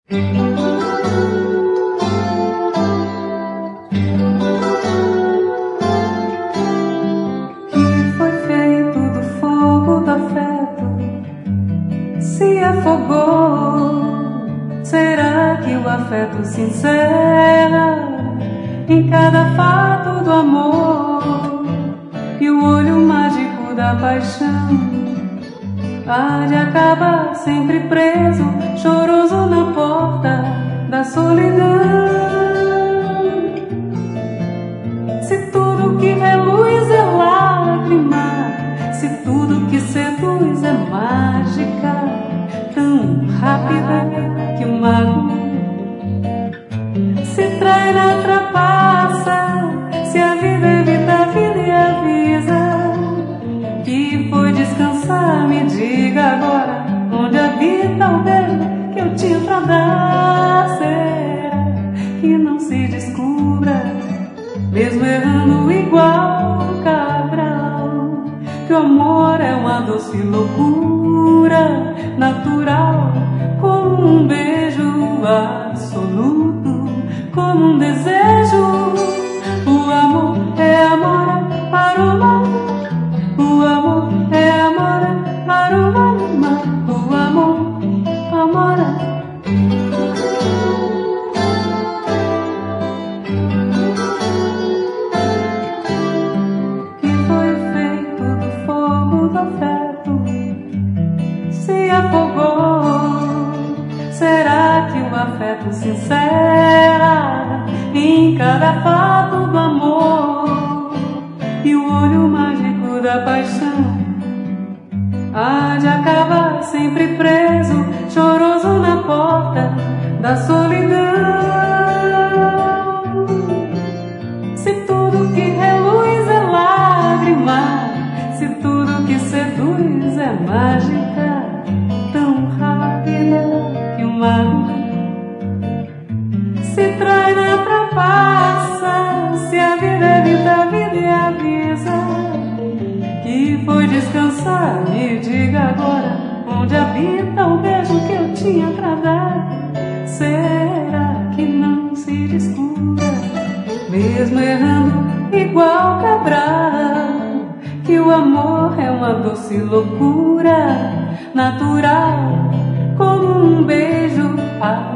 foi feito do fogo do afeto se afogou? Será que o afeto se encerra em cada fato do amor? E o olho mágico da paixão há de acabar sempre preso, choroso na porta da solidão. Se tudo que reluz é lágrima, se tudo que seduz é mágica, tão rápida que o mago se trai na trapaça. Se a vida evita a vida e avisa que foi descansar, me diga agora onde habita o beijo que eu tinha pra dar. Será que não se descubra, mesmo errando igual Cabral, que o amor é uma doce loucura, natural como um beijo absoluto, como um desejo. O amor é amor para o mal, o amor é amor para o mal, o amor, amor. Que foi feito do fogo do afeto se afogou? Será que o afeto se encerra em cada fato do amor? E o olho mágico da paixão há de acabar sempre preso, choroso na porta da solidão. Se tudo que reluz é lágrima, se tudo que seduz é mágica, tão rápida que o mago se trai na trapaça. Se a vida evita a vida e avisa que foi descansar, me diga agora onde habita o beijo que eu tinha pra dar. Será que não se descubra, mesmo errando igual Cabral, que o amor é uma doce loucura, natural como um beijo